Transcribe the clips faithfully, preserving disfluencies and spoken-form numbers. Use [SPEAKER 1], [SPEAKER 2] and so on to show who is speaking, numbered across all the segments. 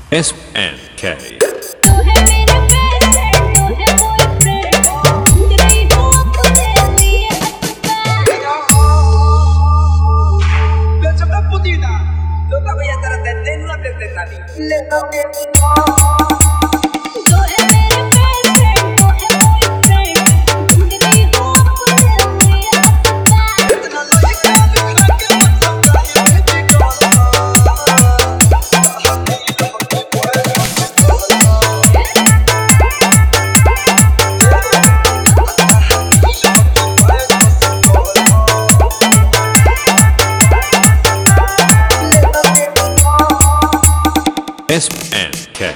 [SPEAKER 1] S N K. S N K.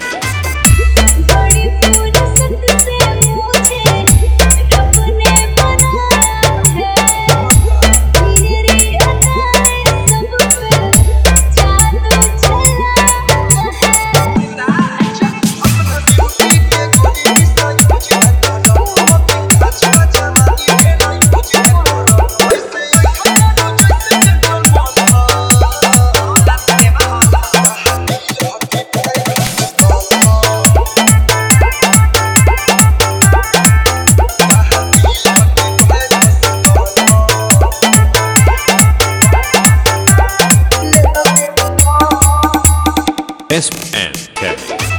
[SPEAKER 1] S N K.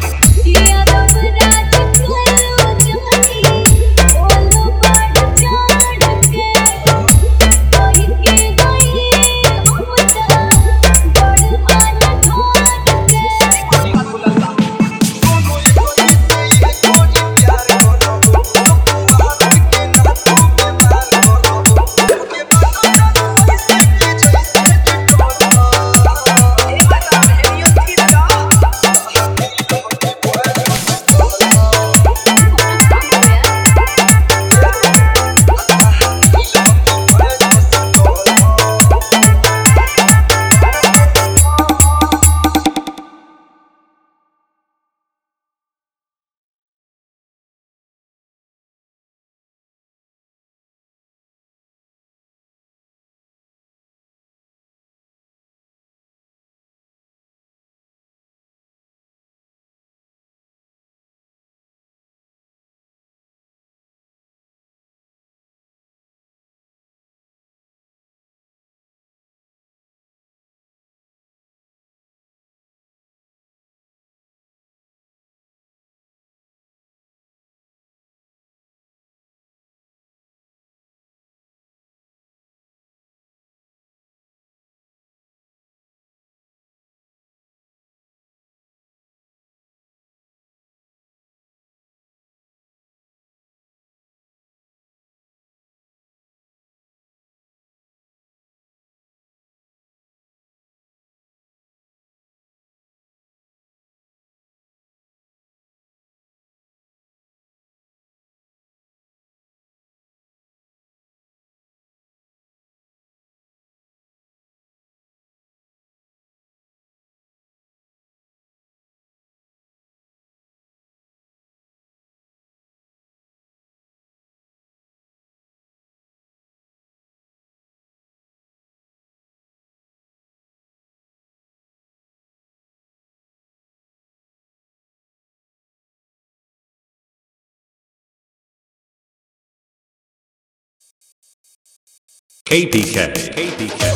[SPEAKER 1] K P K. K P K.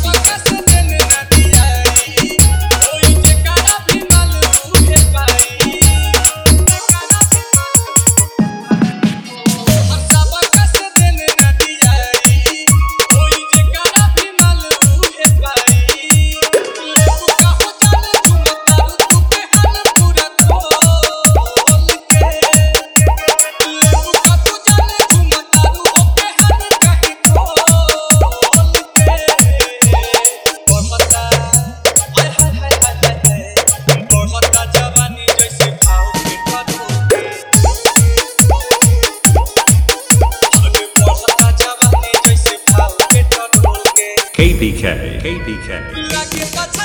[SPEAKER 1] K P K. K P K.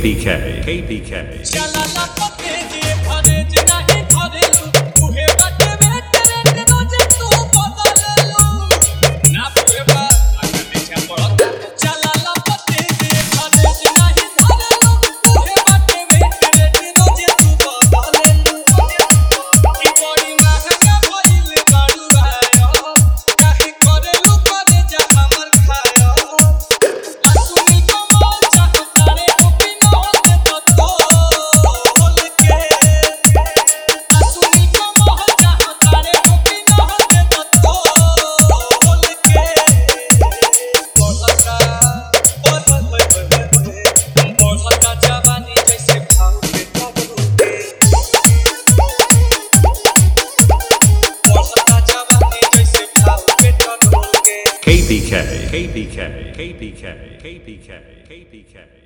[SPEAKER 1] K B K
[SPEAKER 2] चलाला पते जे भरे जे नाही भरेलू उहे बाटे wait rate रोज तू बदललू ना पुरेबा आगे पीछे पड़त चलाला पते जे भरे जे नाही भरेलू उहे बाटे वेट रेट रोज तू बदललू की बड़ी महंगा भइल बाड़ू आयो काहे करेलू करे जा हमर खायो आ सुनी कमाल चाहता रे ओपी न होते तो तो होल के आ सुनी कमाल चाहता रे ओपी न होते तो तो होल के बोलता ओए ओए ओए बोलता जवानी जैसे भाव पे कबरू के बोलता जवानी जैसे भाव पे कबरू के
[SPEAKER 1] K B K K B K K B K K B K K B K